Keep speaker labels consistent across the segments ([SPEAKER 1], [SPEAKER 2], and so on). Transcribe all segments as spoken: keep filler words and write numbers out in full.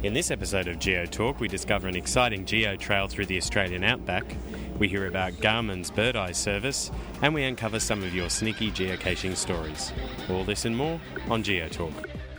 [SPEAKER 1] In this episode of Geo Talk, we discover an exciting geo trail through the Australian outback, we hear about Garmin's Bird Eye service, and we uncover some of your sneaky geocaching stories. All this and more on Geo Talk.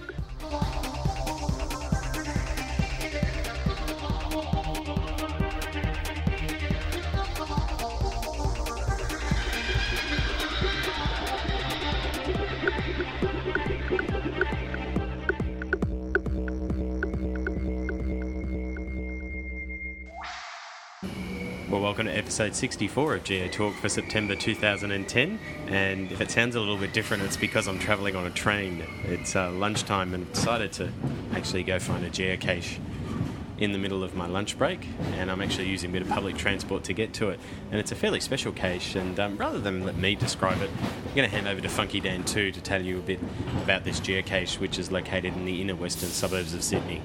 [SPEAKER 1] Well, welcome to episode sixty-four of Geo Talk for September two thousand ten, and if it sounds a little bit different, it's because I'm travelling on a train. It's uh, lunchtime and I've decided to actually go find a geocache in the middle of my lunch break, and I'm actually using a bit of public transport to get to it, and it's a fairly special cache, and um, rather than let me describe it, I'm going to hand over to Funky Dan two to tell you a bit about this geocache, which is located in the inner western suburbs of Sydney.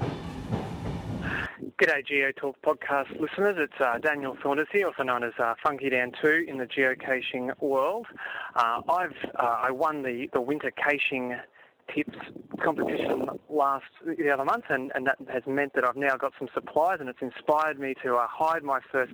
[SPEAKER 2] G'day Geo Talk podcast listeners, it's uh, Daniel Saunders here, also known as uh, Funky Dan two in the geocaching world. Uh, I've uh, I won the, the winter caching tips competition last the other month, and, and that has meant that I've now got some supplies, and it's inspired me to uh, hide my first.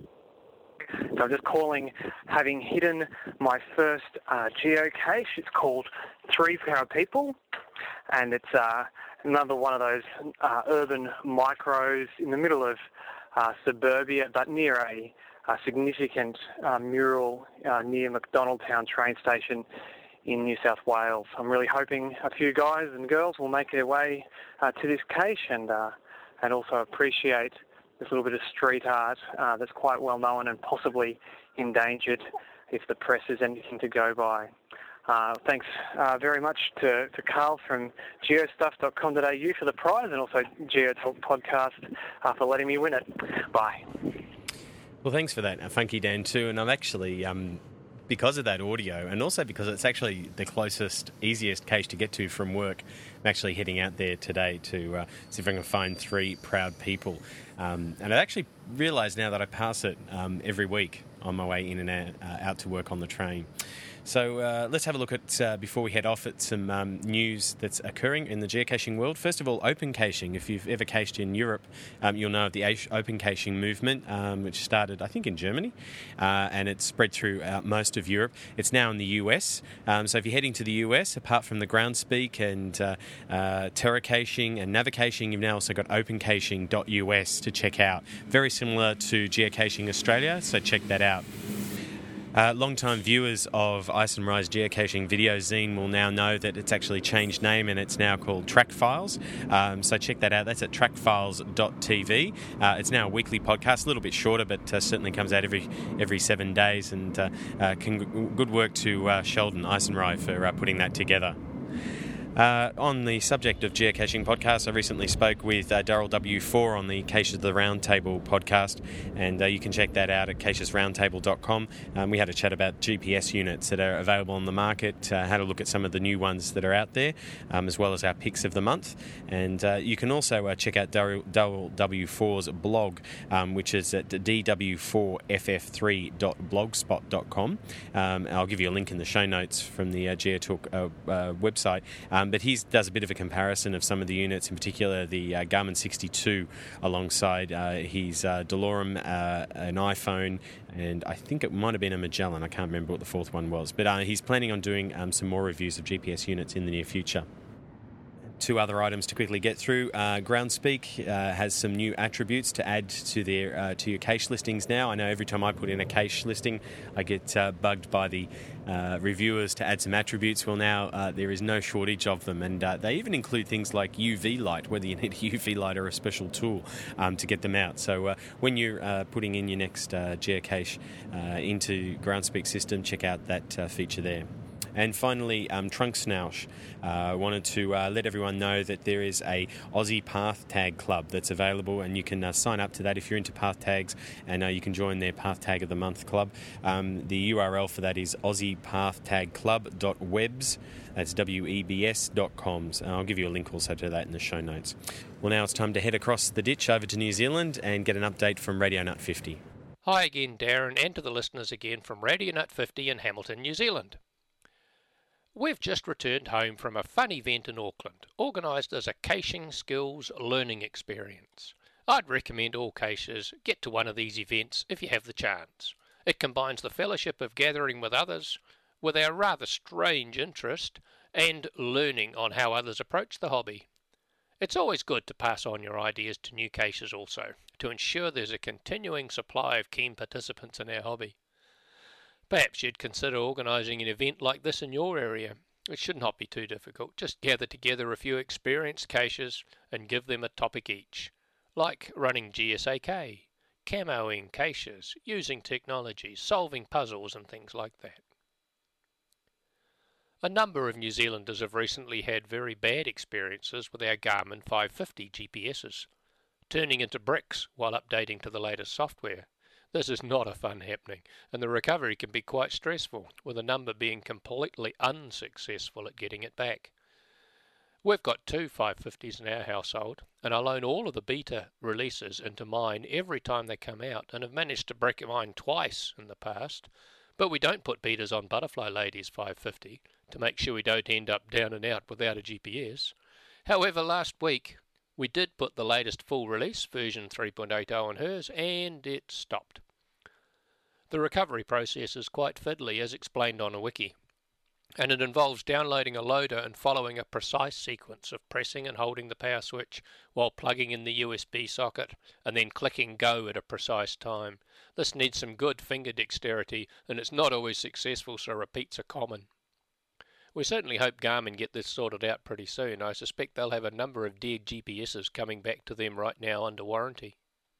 [SPEAKER 2] So I'm just calling, having hidden my first uh, geocache. It's called Three Proud People, and it's uh, another one of those uh, urban micros in the middle of uh, suburbia, but near a, a significant uh, mural uh, near McDonaldtown train station in New South Wales. I'm really hoping a few guys and girls will make their way uh, to this cache and uh, and also appreciate this little bit of street art uh, that's quite well known and possibly endangered if the press is anything to go by. Uh, thanks uh, very much to, to Carl from geostuff dot com dot a u for the prize, and also Geo Talk Podcast uh, for letting me win it. Bye.
[SPEAKER 1] Well, thanks for that, Funky Dan too. And I'm actually, um, because of that audio, and also because it's actually the closest, easiest cache to get to from work, I'm actually heading out there today to uh, see if I can find three proud people. Um, and I actually realise now that I pass it um, every week on my way in and out, uh, out to work on the train. So uh, let's have a look at, uh, before we head off, at some um, news that's occurring in the geocaching world. First of all, open caching. If you've ever cached in Europe, um, you'll know of the open caching movement, um, which started, I think, in Germany, uh, and it's spread throughout most of Europe. It's now in the U S. Um, so if you're heading to the U S, apart from the Groundspeak and uh, uh, Terra Caching and Navicaching, you've now also got open caching dot U S to check out. Very similar to Geocaching Australia, so check that out. Uh, long-time viewers of Ice and Rise Geocaching Video Zine will now know that it's actually changed name and it's now called Track Files. Um, so check that out. That's at track files dot t v. Uh, it's now a weekly podcast, a little bit shorter, but uh, certainly comes out every every seven days. And uh, uh, con- good work to uh, Sheldon Ice and Rise for uh, putting that together. Uh, on the subject of geocaching podcasts, I recently spoke with uh, Daryl W four on the Caches of the Roundtable podcast, and uh, you can check that out at caches roundtable dot com. Um, we had a chat about G P S units that are available on the market, uh, had a look at some of the new ones that are out there, um, as well as our picks of the month. And uh, you can also uh, check out Daryl W four's blog, um, which is at d w four f f three dot blogspot dot com. Um, I'll give you a link in the show notes from the uh, GeoTalk uh, uh, website. Um, But he does a bit of a comparison of some of the units, in particular the uh, Garmin sixty-two, alongside uh, his uh, DeLorme, uh, an iPhone, and I think it might have been a Magellan. I can't remember what the fourth one was. But uh, he's planning on doing um, some more reviews of G P S units in the near future. Two other items to quickly get through. Uh, Groundspeak uh, has some new attributes to add to their uh, to your cache listings now. I know every time I put in a cache listing, I get uh, bugged by the uh, reviewers to add some attributes. Well, now uh, there is no shortage of them, and uh, they even include things like U V light, whether you need a U V light or a special tool um, to get them out. So uh, when you're uh, putting in your next uh, geocache uh, into Groundspeak system, check out that uh, feature there. And finally, um, Trunksnoush. I uh, wanted to uh, let everyone know that there is a Aussie Path Tag Club that's available, and you can uh, sign up to that if you're into path tags, and uh, you can join their Path Tag of the Month club. Um, the U R L for that is aussie path tag club dot webs. That's W E B S dot com. And I'll give you a link also to that in the show notes. Well, now it's time to head across the ditch over to New Zealand and get an update from Radio Nut fifty.
[SPEAKER 3] Hi again, Darren, and to the listeners again from Radio Nut fifty in Hamilton, New Zealand. We've just returned home from a fun event in Auckland, organised as a caching skills learning experience. I'd recommend all cachers get to one of these events if you have the chance. It combines the fellowship of gathering with others, with our rather strange interest, and learning on how others approach the hobby. It's always good to pass on your ideas to new cachers also, to ensure there's a continuing supply of keen participants in our hobby. Perhaps you'd consider organising an event like this in your area. It should not be too difficult. Just gather together a few experienced cachers and give them a topic each, like running G S A K, camoing caches, using technology, solving puzzles and things like that. A number of New Zealanders have recently had very bad experiences with our Garmin five fifty G P Ss, turning into bricks while updating to the latest software. This is not a fun happening, and the recovery can be quite stressful, with a number being completely unsuccessful at getting it back. We've got two five fifties in our household, and I loan all of the beta releases into mine every time they come out, and have managed to break mine twice in the past, but we don't put betas on Butterfly Lady's five fifty to make sure we don't end up down and out without a G P S. However, last week we did put the latest full release, version three point eight oh, on hers, and it stopped. The recovery process is quite fiddly, as explained on a wiki, and it involves downloading a loader and following a precise sequence of pressing and holding the power switch while plugging in the U S B socket and then clicking go at a precise time. This needs some good finger dexterity, and it's not always successful, so repeats are common. We certainly hope Garmin get this sorted out pretty soon. I suspect they'll have a number of dead G P Ss coming back to them right now under warranty.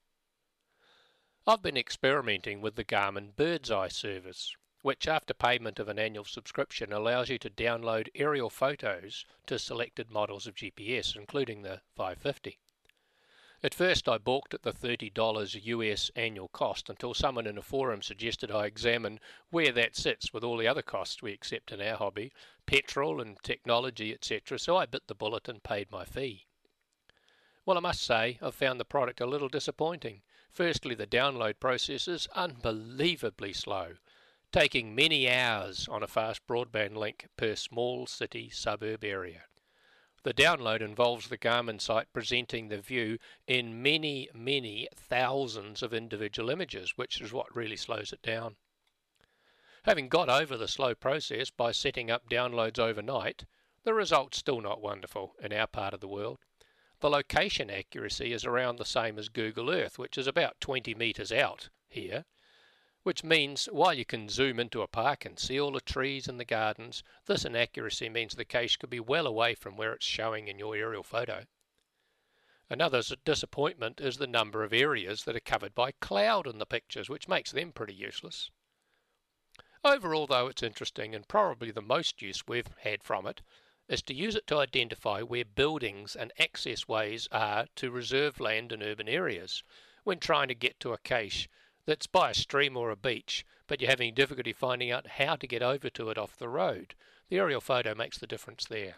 [SPEAKER 3] I've been experimenting with the Garmin Bird's Eye service, which after payment of an annual subscription allows you to download aerial photos to selected models of G P S, including the five fifty. At first I balked at the thirty dollars U S annual cost until someone in a forum suggested I examine where that sits with all the other costs we accept in our hobby, petrol and technology, et cetera, so I bit the bullet and paid my fee. Well, I must say I've found the product a little disappointing. Firstly, the download process is unbelievably slow, taking many hours on a fast broadband link per small city suburb area. The download involves the Garmin site presenting the view in many, many thousands of individual images, which is what really slows it down. Having got over the slow process by setting up downloads overnight, the result's still not wonderful in our part of the world. The location accuracy is around the same as Google Earth, which is about twenty metres out here, which means while you can zoom into a park and see all the trees and the gardens, this inaccuracy means the cache could be well away from where it's showing in your aerial photo. Another disappointment is the number of areas that are covered by cloud in the pictures, which makes them pretty useless. Overall, though, it's interesting, and probably the most use we've had from it is to use it to identify where buildings and access ways are to reserve land in urban areas when trying to get to a cache that's by a stream or a beach, but you're having difficulty finding out how to get over to it off the road. The aerial photo makes the difference there.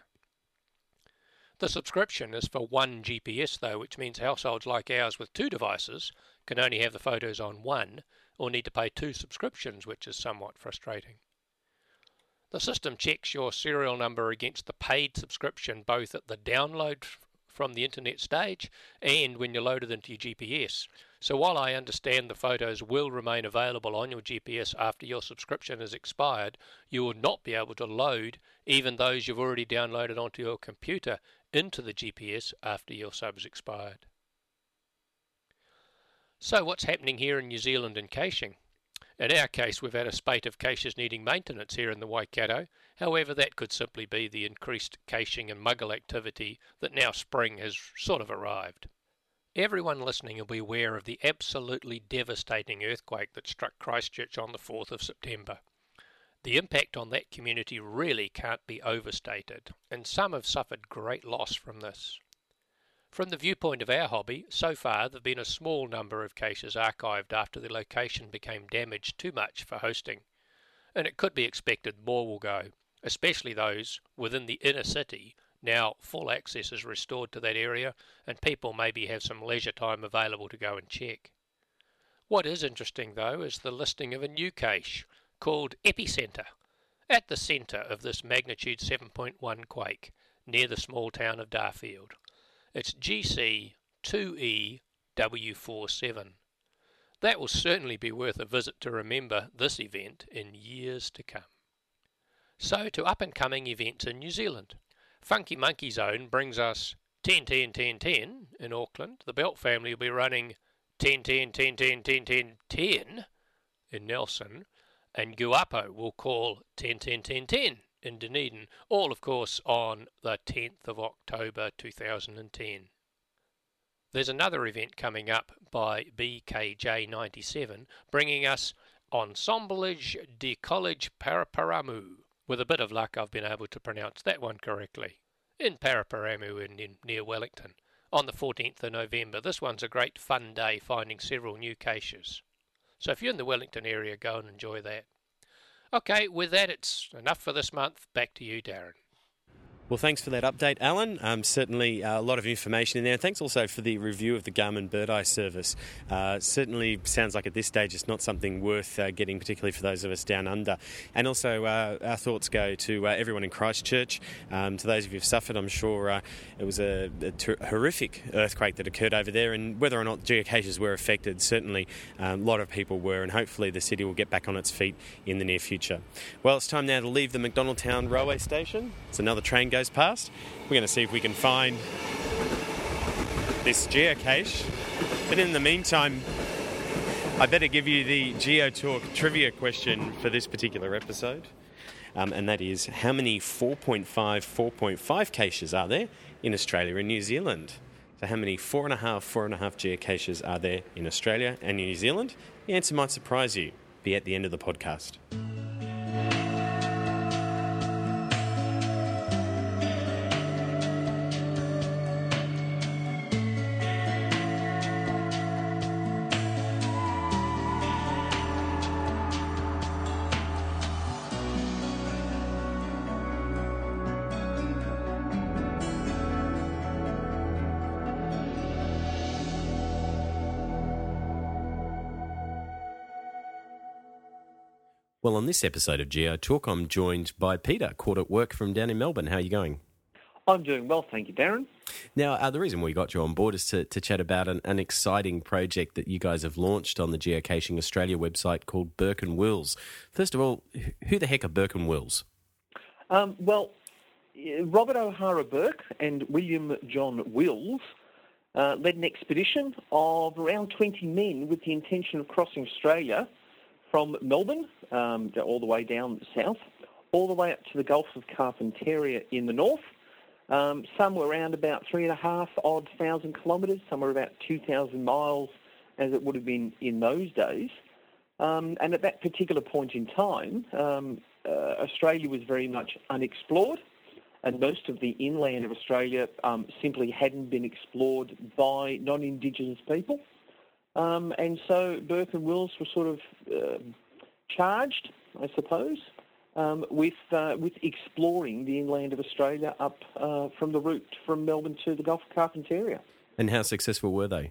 [SPEAKER 3] The subscription is for one G P S though, which means households like ours with two devices can only have the photos on one or need to pay two subscriptions, which is somewhat frustrating. The system checks your serial number against the paid subscription both at the download from the internet stage and when you're loaded into your G P S. So while I understand the photos will remain available on your G P S after your subscription is expired, you will not be able to load even those you've already downloaded onto your computer into the G P S after your sub's expired. So what's happening here in New Zealand in caching? In our case, we've had a spate of caches needing maintenance here in the Waikato. However, that could simply be the increased caching and muggle activity that now spring has sort of arrived. Everyone listening will be aware of the absolutely devastating earthquake that struck Christchurch on the fourth of September. The impact on that community really can't be overstated, and some have suffered great loss from this. From the viewpoint of our hobby, so far there have been a small number of caches archived after the location became damaged too much for hosting, and it could be expected more will go, especially those within the inner city. Now full access is restored to that area and people maybe have some leisure time available to go and check. What is interesting though is the listing of a new cache called Epicenter, at the centre of this magnitude seven point one quake near the small town of Darfield. It's G C two E W forty-seven. That will certainly be worth a visit to remember this event in years to come. So to up-and-coming events in New Zealand. Funky Monkey Zone brings us ten ten ten ten in Auckland. The Belt family will be running ten ten ten ten ten ten ten in Nelson. And Guapo will call ten ten ten ten in Dunedin. All, of course, on the tenth of October two thousand ten. There's another event coming up by B K J ninety-seven, bringing us Ensemblage de College Paraparamu. With a bit of luck, I've been able to pronounce that one correctly. In Paraparamu in, in, near Wellington, on the fourteenth of November. This one's a great fun day, finding several new caches. So if you're in the Wellington area, go and enjoy that. Okay, with that, it's enough for this month. Back to you, Darren.
[SPEAKER 1] Well, thanks for that update, Alan. Um, certainly uh, a lot of information in there. Thanks also for the review of the Garmin Bird Eye service. Uh, certainly sounds like at this stage it's not something worth uh, getting, particularly for those of us down under. And also uh, our thoughts go to uh, everyone in Christchurch. Um, to those of you who've suffered, I'm sure uh, it was a, a ter- horrific earthquake that occurred over there, and whether or not geocaches were affected, certainly um, a lot of people were, and hopefully the city will get back on its feet in the near future. Well, it's time now to leave the McDonaldtown railway station. It's another train goes past. We're going to see if we can find this geocache. But in the meantime, I better give you the GeoTalk trivia question for this particular episode. Um, and that is, how many four point five, four point five caches are there in Australia and New Zealand? So how many four and a half, four and a half geocaches are there in Australia and New Zealand? The answer might surprise you. Be at the end of the podcast. Well, on this episode of GeoTalk, I'm joined by Peter, caught at work from down in Melbourne. How are you going?
[SPEAKER 2] I'm doing well, thank you, Darren.
[SPEAKER 1] Now, uh, the reason we got you on board is to, to chat about an, an exciting project that you guys have launched on the Geocaching Australia website called Burke and Wills. First of all, who the heck are Burke and Wills?
[SPEAKER 2] Um, well, Robert O'Hara Burke and William John Wills uh, led an expedition of around twenty men with the intention of crossing Australia from Melbourne, um, all the way down south, all the way up to the Gulf of Carpentaria in the north. Um, some were around about three and a half odd thousand kilometres, some were about two thousand miles, as it would have been in those days. Um, and at that particular point in time, um, uh, Australia was very much unexplored, and most of the inland of Australia um, simply hadn't been explored by non-Indigenous people. Um, and so Burke and Wills were sort of uh, charged, I suppose, um, with uh, with exploring the inland of Australia up uh, from the route from Melbourne to the Gulf of Carpentaria.
[SPEAKER 1] And how successful were they?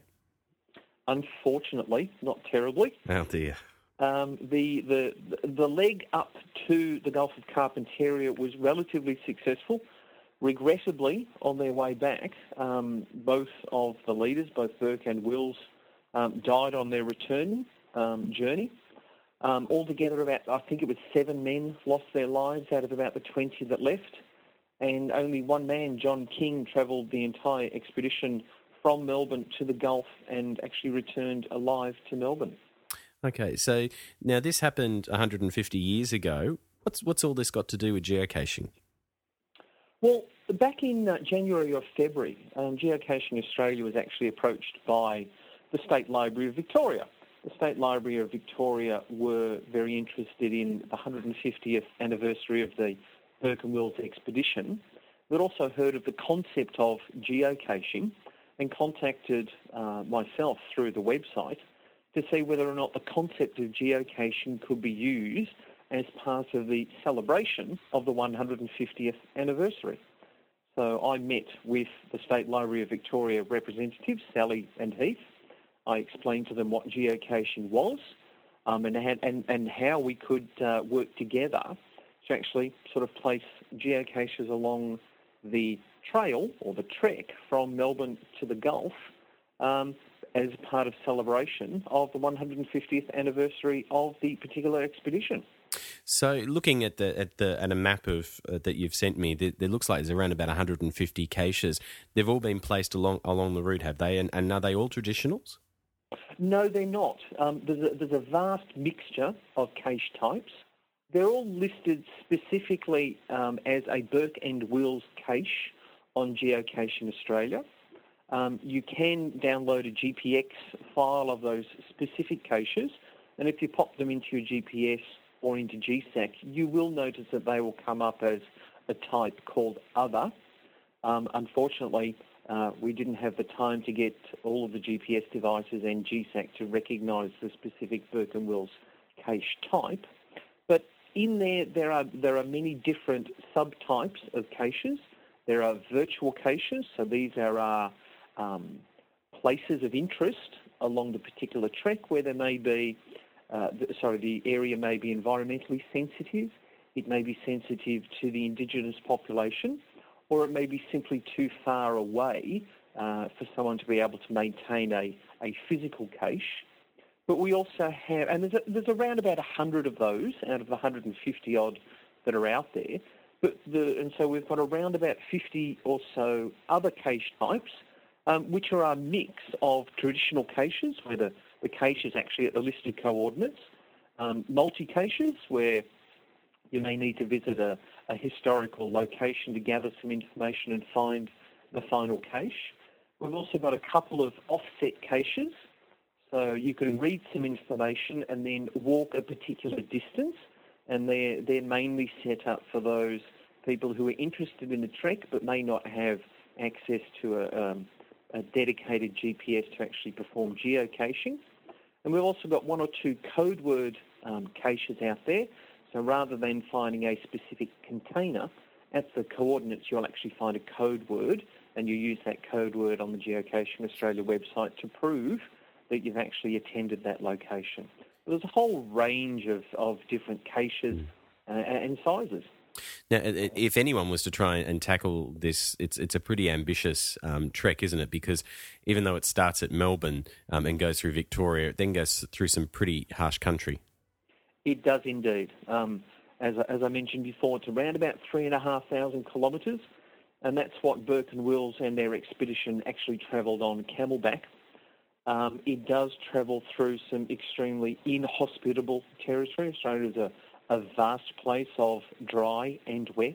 [SPEAKER 2] Unfortunately, not terribly.
[SPEAKER 1] Oh dear.
[SPEAKER 2] Um, the, the the leg up to the Gulf of Carpentaria was relatively successful. Regrettably, on their way back, um, both of the leaders, both Burke and Wills, Um, died on their return um, journey. Um, altogether, about I think it was seven men lost their lives out of about the twenty that left, and only one man, John King, travelled the entire expedition from Melbourne to the Gulf and actually returned alive to Melbourne.
[SPEAKER 1] Okay, so now this happened one hundred fifty years ago. What's what's all this got to do with geocaching?
[SPEAKER 2] Well, back in uh, January or February, um, Geocaching Australia was actually approached by the State Library of Victoria. The State Library of Victoria were very interested in the one hundred fiftieth anniversary of the Burke and Wills expedition, but also heard of the concept of geocaching and contacted uh, myself through the website to see whether or not the concept of geocaching could be used as part of the celebration of the one hundred fiftieth anniversary. So I met with the State Library of Victoria representatives, Sally and Heath. I explained to them what geocaching was um, and, had, and, and how we could uh, work together to actually sort of place geocaches along the trail or the trek from Melbourne to the Gulf um, as part of celebration of the one hundred fiftieth anniversary of the particular expedition.
[SPEAKER 1] So, looking at the at the at a map of uh, that you've sent me, there, there looks like there's around about one hundred fifty caches. They've all been placed along along the route, have they? And, and are they all traditionals?
[SPEAKER 2] No, they're not. Um, there's, a, there's a vast mixture of cache types. They're all listed specifically um, as a Burke and Wills cache on Geocaching Australia. Um, you can download a G P X file of those specific caches, and if you pop them into your G P S or into G SAC, you will notice that they will come up as a type called Other. Um, unfortunately, uh, we didn't have the time to get all of the G P S devices and G SAC to recognise the specific Burke and Wills cache type. But in there, there are there are many different subtypes of caches. There are virtual caches, so these are uh, um, places of interest along the particular trek where there may be, uh, the, sorry, the area may be environmentally sensitive, it may be sensitive to the Indigenous population, or it may be simply too far away uh, for someone to be able to maintain a, a physical cache. But we also have, and there's, a, there's around about one hundred of those out of the one hundred fifty odd that are out there. But the, and so we've got around about fifty or so other cache types, um, which are a mix of traditional caches, where the, the cache is actually at the listed coordinates, um, multi-caches, where you may need to visit a, a historical location to gather some information and find the final cache. We've also got a couple of offset caches, so you can read some information and then walk a particular distance, and they're, they're mainly set up for those people who are interested in the trek but may not have access to a, um, a dedicated G P S to actually perform geocaching. And we've also got one or two code word um, caches out there. So rather than finding a specific container, at the coordinates you'll actually find a code word, and you use that code word on the Geocaching Australia website to prove that you've actually attended that location. There's a whole range of, of different caches uh, and sizes.
[SPEAKER 1] Now, if anyone was to try and tackle this, it's it's a pretty ambitious um, trek, isn't it? Because even though it starts at Melbourne um, and goes through Victoria, it then goes through some pretty harsh country.
[SPEAKER 2] It does indeed. Um, as, as I mentioned before, it's around about three and a half thousand kilometres, and that's what Burke and Wills and their expedition actually travelled on camelback. Um, it does travel through some extremely inhospitable territory. Australia is a, a vast place of dry and wet.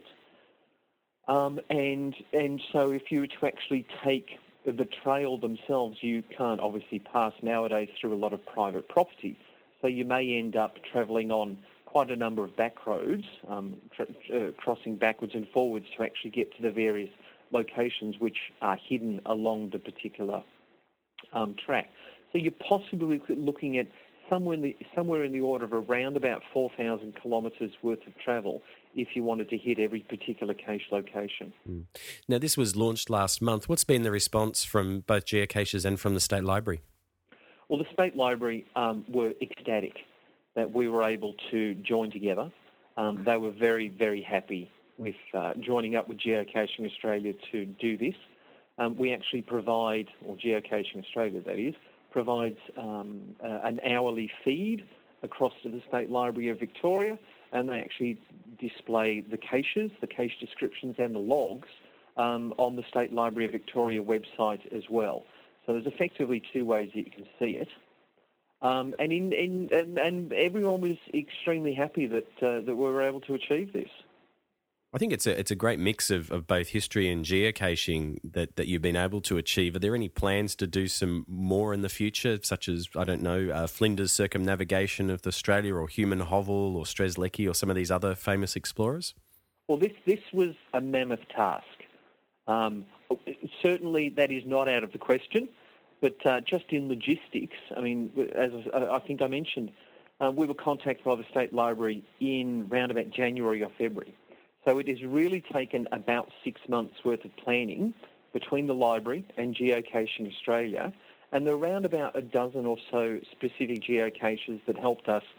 [SPEAKER 2] Um, and and so if you were to actually take the trail themselves, you can't obviously pass nowadays through a lot of private property. So you may end up travelling on quite a number of back roads, um, tra- uh, crossing backwards and forwards to actually get to the various locations which are hidden along the particular um, track. So you're possibly looking at somewhere in the, somewhere in the order of around about four thousand kilometres worth of travel if you wanted to hit every particular cache location.
[SPEAKER 1] Mm. Now, this was launched last month. What's been the response from both geocaches and from the State Library?
[SPEAKER 2] Well, the State Library um, were ecstatic that we were able to join together. Um, they were very, very happy with uh, joining up with Geocaching Australia to do this. Um, we actually provide, or Geocaching Australia that is, provides um, uh, an hourly feed across to the State Library of Victoria, and they actually display the caches, the cache descriptions and the logs um, on the State Library of Victoria website as well. So there's effectively two ways that you can see it. Um, and, in, in, and and everyone was extremely happy that uh, that we were able to achieve this.
[SPEAKER 1] I think it's a it's a great mix of, of both history and geocaching that, that you've been able to achieve. Are there any plans to do some more in the future, such as, I don't know, uh, Flinders circumnavigation of Australia, or Human Hovel, or Strzelecki, or some of these other famous explorers?
[SPEAKER 2] Well, this, this was a mammoth task. Um, certainly that is not out of the question, but uh, just in logistics, I mean, as I think I mentioned, uh, we were contacted by the State Library in round about January or February. So it has really taken about six months' worth of planning between the library and Geocaching Australia, and there are around about a dozen or so specific geocaches that helped us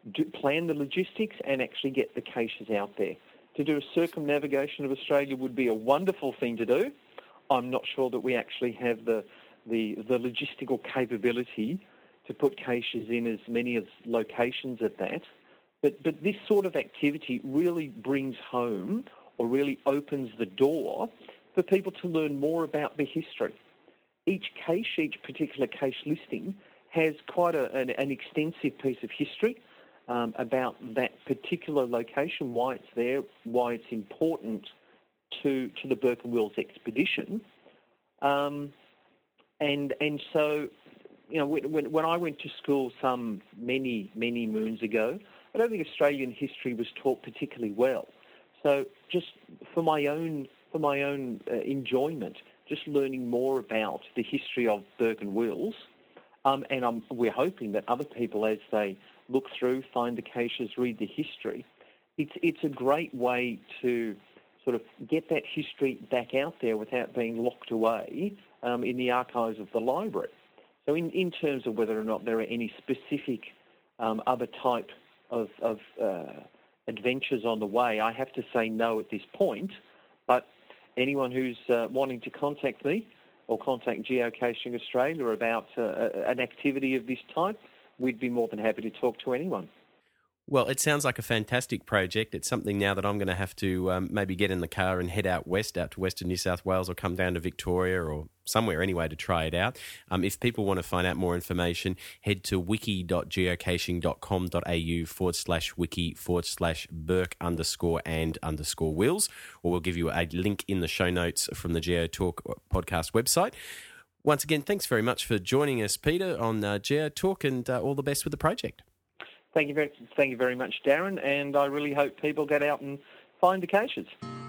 [SPEAKER 4] do, plan the logistics and actually get the caches out there. To do a circumnavigation of Australia would be a wonderful thing to do. I'm not sure that we actually have the the, the logistical capability to put caches in as many as locations at that. But but this sort of activity really brings home or really opens the door for people to learn more about the history. Each cache, each particular cache listing has quite a, an, an extensive piece of history um, about that particular location, why it's there, why it's important to to the Burke and Wills expedition. Um, and and so, you know, when, when I went to school some many, many moons ago, I don't think Australian history was taught particularly well. So just for my own for my own uh, enjoyment, just learning more about the history of Burke and Wills, um, and I'm, we're hoping that other people, as they look through, find the caches, read the history, it's it's a great way to sort of get that history back out there without being locked away um, in the archives of the library. So in, in terms of whether or not there are any specific um, other type of, of uh, adventures on the way, I have to say no at this point. But anyone who's uh, wanting to contact me or contact Geocaching Australia about uh, an activity of this type, we'd be more than happy to talk to anyone.
[SPEAKER 1] Well, it sounds like a fantastic project. It's something now that I'm going to have to um, maybe get in the car and head out west, out to western New South Wales, or come down to Victoria or somewhere anyway to try it out. Um, if people want to find out more information, head to wiki.geocaching.com.au forward slash wiki forward slash Burke underscore and underscore Wills, or we'll give you a link in the show notes from the Geo Talk podcast website. Once again, thanks very much for joining us, Peter, on uh, Geo Talk, and uh, all the best with the project.
[SPEAKER 4] Thank you very, thank you very much, Darren, and I really hope people get out and find the caches.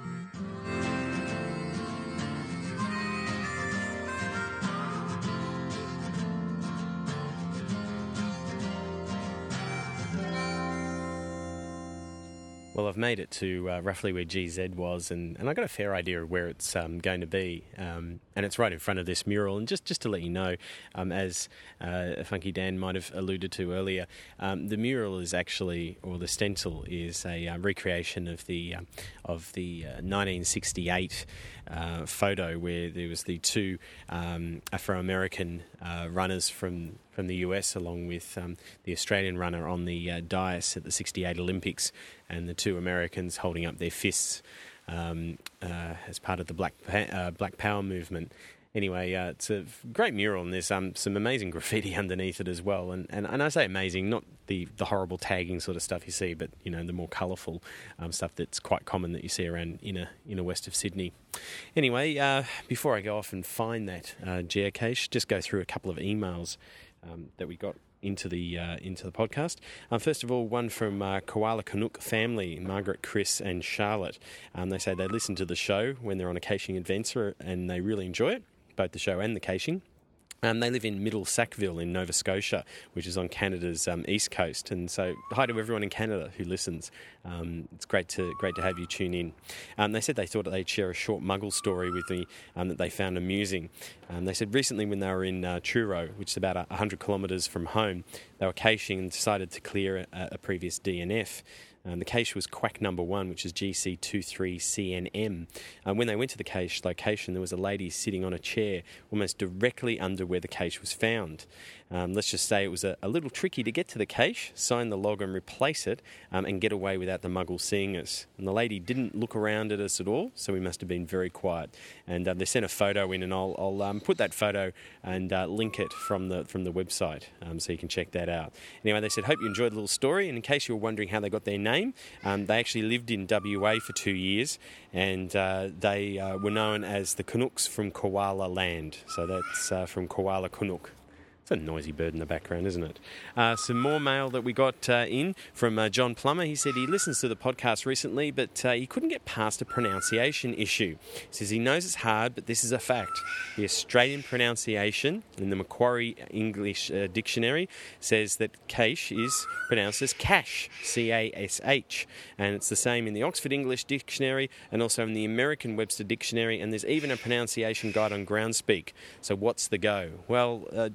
[SPEAKER 1] Well, I've made it to uh, roughly where G Z was, and, and I got a fair idea of where it's um, going to be. Um, and it's right in front of this mural. And just, just to let you know, um, as uh, Funky Dan might have alluded to earlier, um, the mural is actually, or the stencil is a uh, recreation of the uh, of the uh, nineteen sixty-eight uh, photo where there was the two um, Afro-American uh, runners from from the U S along with um, the Australian runner on the uh, dais at the sixty-eight Olympics, and the two Americans holding up their fists um, uh, as part of the Black uh, Black Power movement. Anyway, uh, it's a great mural, and there's um, some amazing graffiti underneath it as well. And, and, and I say amazing, not the, the horrible tagging sort of stuff you see, but you know, the more colourful um, stuff that's quite common that you see around inner inner west of Sydney. Anyway, uh, before I go off and find that uh, geocache, just go through a couple of emails um, that we got into the uh, into the podcast. Um, first of all, one from uh, Koala Canuck family, Margaret, Chris and Charlotte. Um, they say they listen to the show when they're on a caching adventure and they really enjoy it, both the show and the caching. Um, they live in Middle Sackville in Nova Scotia, which is on Canada's um, east coast. And so, hi to everyone in Canada who listens. Um, it's great to great to have you tune in. Um, they said they thought they'd share a short Muggle story with me um, that they found amusing. Um, they said recently when they were in uh, Truro, which is about one hundred kilometres from home, they were caching and decided to clear a, a previous D N F. Um, the cache was Quack number one, which is G C twenty-three C N M. Um, when they went to the cache location, there was a lady sitting on a chair almost directly under where the cache was found. Um, let's just say it was a, a little tricky to get to the cache, sign the log and replace it, um, and get away without the muggle seeing us. And the lady didn't look around at us at all, so we must have been very quiet. And uh, they sent a photo in, and I'll, I'll um, put that photo and uh, link it from the from the website, um, so you can check that out. Anyway, they said, hope you enjoyed the little story, and in case you were wondering how they got their name, um, they actually lived in W A for two years, and uh, they uh, were known as the Canucks from Koala Land. So that's uh, from Koala Canuck. It's a noisy bird in the background, isn't it? Uh, some more mail that we got uh, in from uh, John Plummer. He said he listens to the podcast recently, but uh, he couldn't get past a pronunciation issue. He says he knows it's hard, but this is a fact. The Australian pronunciation in the Macquarie English uh, Dictionary says that cache is pronounced as cash, C A S H. And it's the same in the Oxford English Dictionary and also in the American Webster Dictionary, and there's even a pronunciation guide on Groundspeak. So what's the go? Well, uh, John,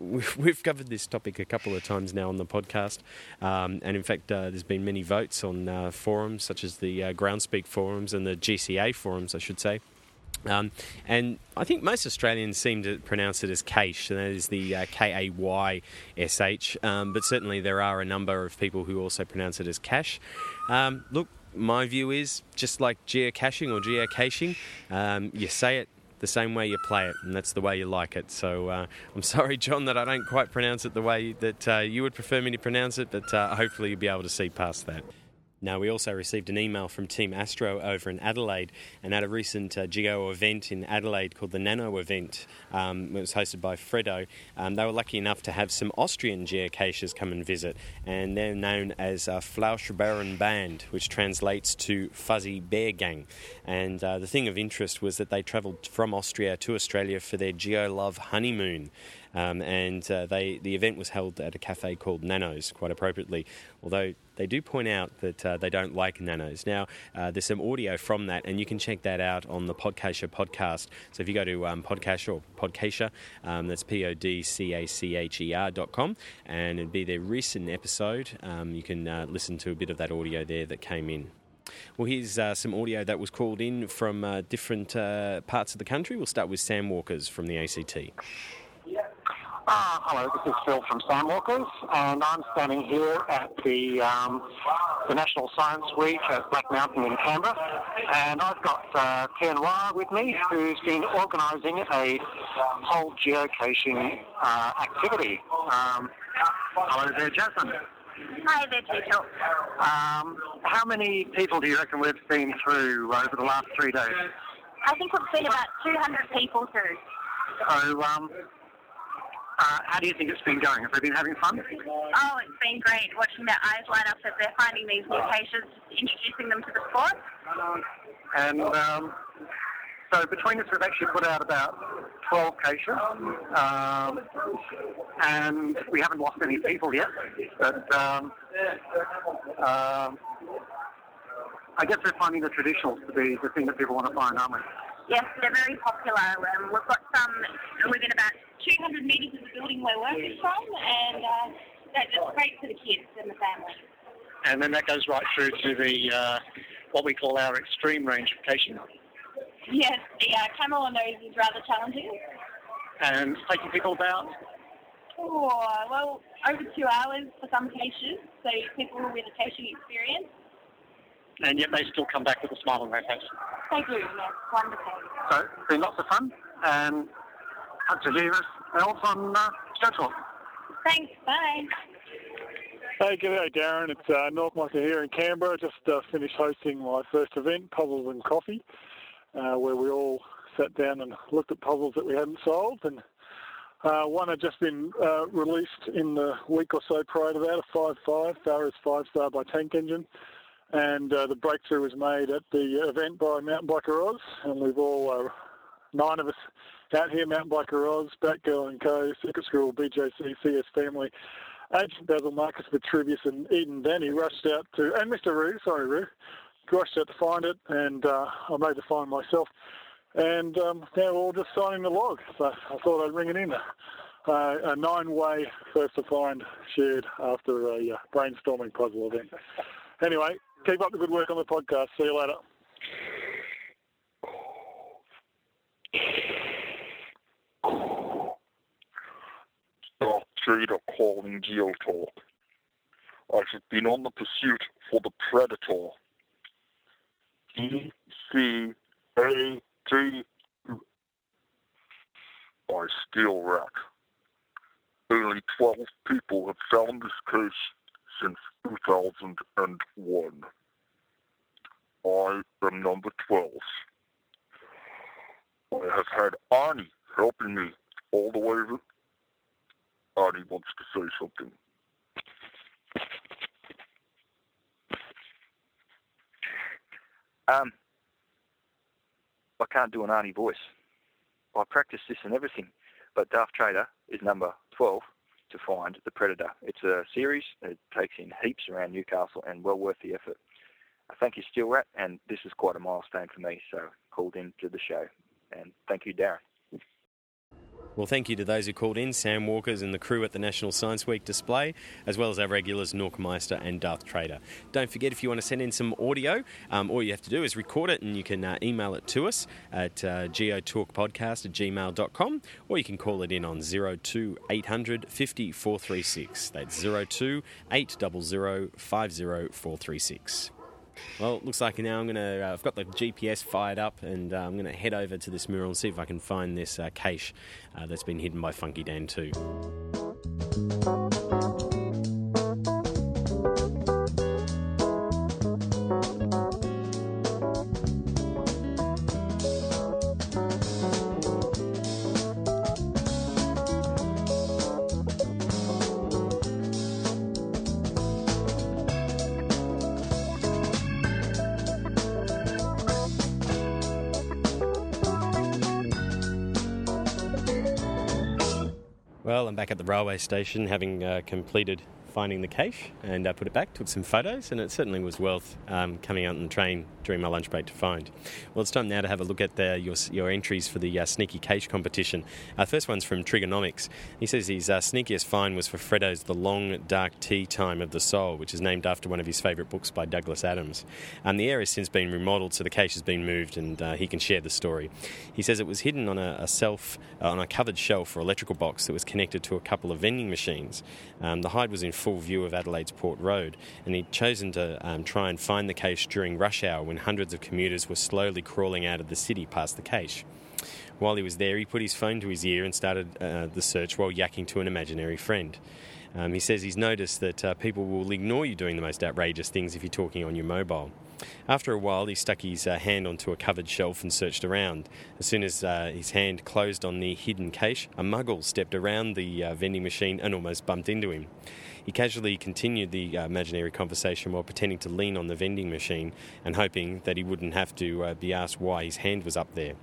[SPEAKER 1] we've covered this topic a couple of times now on the podcast, um, and in fact, uh, there's been many votes on uh, forums such as the uh, Groundspeak forums and the G C A forums, I should say. Um, and I think most Australians seem to pronounce it as Kaysh, and that is the uh, K A Y S H, um, but certainly there are a number of people who also pronounce it as Cash. Um, look, my view is, just like geocaching or geocaching, um, you say it the same way you play it, and that's the way you like it. So uh, I'm sorry, John, that I don't quite pronounce it the way that uh, you would prefer me to pronounce it, but uh, hopefully you'll be able to see past that. Now, we also received an email from Team Astro over in Adelaide, and at a recent uh, Geo event in Adelaide called the Nano event. Um, it was hosted by Fredo. Um, they were lucky enough to have some Austrian geocachers come and visit, and they're known as uh, Flauschbären Band, which translates to Fuzzy Bear Gang. And uh, the thing of interest was that they travelled from Austria to Australia for their Geo Love honeymoon. Um, and uh, they the event was held at a cafe called Nanos, quite appropriately, although they do point out that uh, they don't like nanos. Now, uh, there's some audio from that, and you can check that out on the Podcacher podcast. So if you go to um, Podcacher or Podcacher, um, that's P O D C A C H E R dot com, and it'd be their recent episode. Um, you can uh, listen to a bit of that audio there that came in. Well, here's uh, some audio that was called in from uh, different uh, parts of the country. We'll start with Sam Walkers from the A C T.
[SPEAKER 5] Uh, hello, this is Phil from Sandwalkers, and I'm standing here at the um, the National Science Week at Black Mountain in Canberra, and I've got uh, Ken Wah with me, who's been organising a whole geocaching uh, activity. Um, hello there, Jasmine.
[SPEAKER 6] Hi there, Tito.
[SPEAKER 5] Um, how many people do you reckon we've been through over the last three days?
[SPEAKER 6] I think we've seen about two hundred people through.
[SPEAKER 5] So, um, Uh, how do you think it's been going? Have they been having fun?
[SPEAKER 6] Oh, it's been great watching their eyes light up as they're finding these new caches, introducing them to the sport.
[SPEAKER 5] And um, so between us, we've actually put out about twelve caches, um, and we haven't lost any people yet. But um, um, I guess we're finding the traditionals to be the thing that people want to find, aren't we?
[SPEAKER 6] Yes, they're very popular. Um, we've got some within about two hundred metres of the building we're working from, and uh, that's great for the kids and the family.
[SPEAKER 5] And then that goes right through to the uh, what we call our extreme range of caching.
[SPEAKER 6] Yes, the uh, camel on those is rather challenging.
[SPEAKER 5] And taking people about?
[SPEAKER 6] Oh, well, over two hours for some caches, so people with a caching experience.
[SPEAKER 5] And yet they still come back with a smile on their face.
[SPEAKER 6] They do, yes, wonderful.
[SPEAKER 5] So it's been lots of fun, and hope to hear us else on uh, Show Talk.
[SPEAKER 6] Thanks, bye.
[SPEAKER 7] Hey, g'day Darren, it's uh, Northmaster here in Canberra. Just uh, finished hosting my first event, Puzzles and Coffee, uh, where we all sat down and looked at puzzles that we hadn't solved, and uh, one had just been uh, released in the week or so prior to that, a five five, Farah's five star by Tank Engine. And uh, the breakthrough was made at the event by Mountain Biker Oz, and we've all, uh, nine of us out here, Mountain Biker Oz, Batgirl and Co, Secret School, B J C, C S Family, Agent Basil, Marcus Vitruvius and Eden Danny rushed out to, and Mister Roo, sorry Roo, rushed out to find it, and uh, I made the find myself. And um, now we're all just signing the log, so I thought I'd ring it in. Uh, a nine-way first to find shared after a uh, brainstorming puzzle event. Anyway, keep up the good work on the podcast. See you later.
[SPEAKER 8] Darth Vader calling Geotalk. I have been on the pursuit for the Predator. D C A T by Steel Rat. Only twelve people have found this case since two thousand one. I am number twelve. I have had Arnie helping me all the way. Arnie wants to say something.
[SPEAKER 9] Um, I can't do an Arnie voice. I practice this and everything, but Darth Trader is number twelve to find the Predator. It's a series. It takes in heaps around Newcastle and well worth the effort. Thank you, Steel Rat, and this is quite a milestone for me, so called in to the show. And thank you, Darren.
[SPEAKER 1] Well, thank you to those who called in, Sam Walkers and the crew at the National Science Week display, as well as our regulars, Nork Meister and Darth Trader. Don't forget, if you want to send in some audio, um, all you have to do is record it, and you can uh, email it to us at uh, geotalkpodcast at gmail dot com, or you can call it in on zero two eight hundred fifty four three six. That's zero two eight hundred five zero four three six. Well, it looks like now I'm going to, uh, I've got the G P S fired up, and uh, I'm going to head over to this mural and see if I can find this uh, cache uh, that's been hidden by Funky Dan two. Well, I'm back at the railway station, having uh, completed finding the cache, and I uh, put it back, took some photos, and it certainly was worth um, coming out on the train during my lunch break to find. Well, it's time now to have a look at the, your, your entries for the uh, Sneaky Cache competition. Our uh, first one's from Trigonomics. He says his uh, sneakiest find was for Freddo's The Long Dark Tea Time of the Soul, which is named after one of his favourite books by Douglas Adams. Um, the area has since been remodelled, so the cache has been moved, and uh, he can share the story. He says it was hidden on a, a self, uh, on a covered shelf or electrical box that was connected to a couple of vending machines. Um, the hide was in full view of Adelaide's Port Road, and he'd chosen to um, try and find the cache during rush hour when hundreds of commuters were slowly crawling out of the city past the cache. While he was there, he put his phone to his ear and started uh, the search while yakking to an imaginary friend. Um, he says he's noticed that uh, people will ignore you doing the most outrageous things if you're talking on your mobile. After a while, he stuck his uh, hand onto a covered shelf and searched around. As soon as uh, his hand closed on the hidden cache, a muggle stepped around the uh, vending machine and almost bumped into him. He casually continued the uh, imaginary conversation while pretending to lean on the vending machine and hoping that he wouldn't have to uh, be asked why his hand was up there.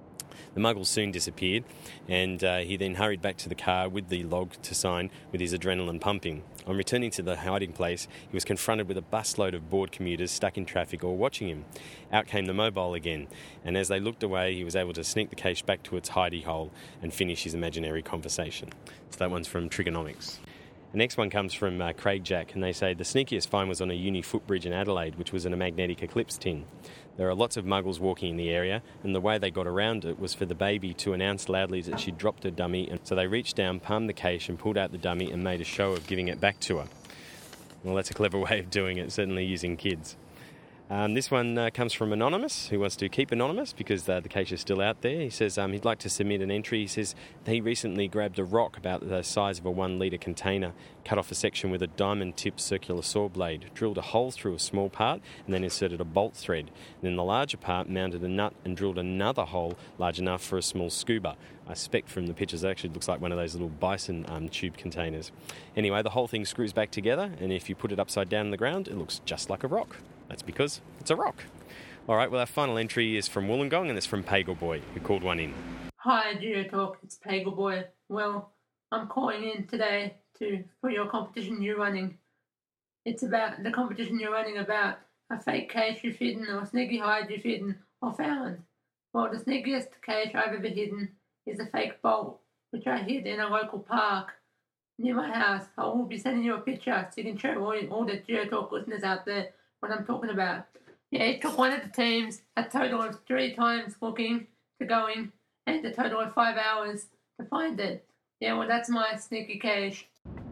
[SPEAKER 1] The muggle soon disappeared, and uh, he then hurried back to the car with the log to sign with his adrenaline pumping. On returning to the hiding place, he was confronted with a busload of bored commuters stuck in traffic or watching him. Out came the mobile again, and as they looked away, he was able to sneak the cache back to its hidey hole and finish his imaginary conversation. So that one's from Trigonomics. The next one comes from uh, Craig Jack, and they say the sneakiest find was on a uni footbridge in Adelaide, which was in a magnetic eclipse tin. There are lots of muggles walking in the area, and the way they got around it was for the baby to announce loudly that she'd dropped her dummy, and so they reached down, palmed the cache, and pulled out the dummy and made a show of giving it back to her. Well, that's a clever way of doing it, certainly using kids. Um, this one uh, comes from Anonymous, who wants to keep anonymous because uh, the cache is still out there. He says um, he'd like to submit an entry. He says he recently grabbed a rock about the size of a one-litre container, cut off a section with a diamond-tipped circular saw blade, drilled a hole through a small part, and then inserted a bolt thread. And in the larger part, mounted a nut and drilled another hole large enough for a small scuba. I suspect from the pictures it actually looks like one of those little bison um, tube containers. Anyway, the whole thing screws back together, and if you put it upside down on the ground, it looks just like a rock. That's because it's a rock. All right, well, our final entry is from Wollongong, and it's from Pagel Boy, who called one in.
[SPEAKER 10] Hi, GeoTalk, it's Pagel Boy. Well, I'm calling in today to for your competition you're running. It's about the competition you're running about a fake cache you've hidden or a sneaky hide you've hidden or found. Well, the sneakiest cache I've ever hidden is a fake bolt, which I hid in a local park near my house. I will be sending you a picture so you can show all, all the GeoTalk listeners out there what I'm talking about. Yeah, it took one of the teams a total of three times looking to going and a total of five hours to find it. Yeah, well, that's my sneaky cache.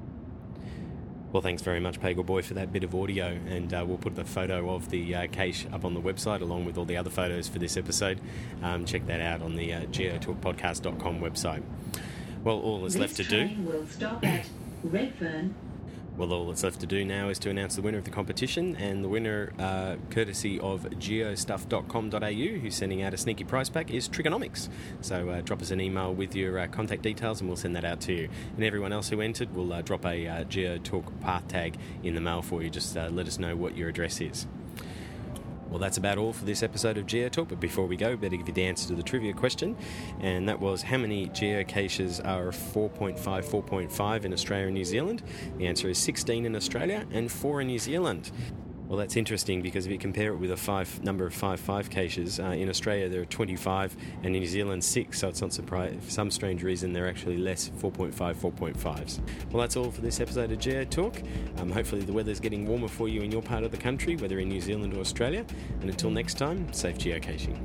[SPEAKER 1] Well, thanks very much, Pagel Boy, for that bit of audio, and uh, we'll put the photo of the uh, cache up on the website along with all the other photos for this episode. Um, check that out on the uh, geotalk podcast dot com website. Well, all that's
[SPEAKER 11] this
[SPEAKER 1] left to do...
[SPEAKER 11] will stop at Redfern.
[SPEAKER 1] Well, all that's left to do now is to announce the winner of the competition, and the winner, uh, courtesy of geostuff dot com dot a u, who's sending out a sneaky prize pack, is Trigonomics. So uh, drop us an email with your uh, contact details and we'll send that out to you. And everyone else who entered, we'll uh, drop a uh, GeoTalk path tag in the mail for you. Just uh, let us know what your address is. Well, that's about all for this episode of GeoTalk, but before we go, better give you the answer to the trivia question, and that was, how many geocaches are four point five, four point five in Australia and New Zealand? The answer is sixteen in Australia and four in New Zealand. Well, that's interesting because if you compare it with a five number of five five caches, uh, in Australia there are twenty-five and in New Zealand six, so it's not surprising. For some strange reason, they're actually less four point five, four point fives. Well, that's all for this episode of Geo Talk. Um, hopefully the weather's getting warmer for you in your part of the country, whether in New Zealand or Australia. And until next time, safe geocaching.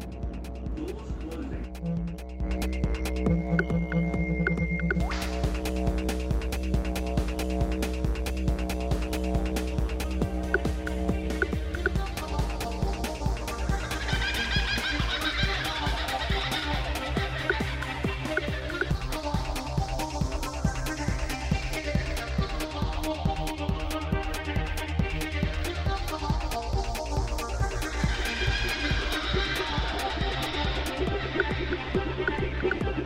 [SPEAKER 12] Thank you.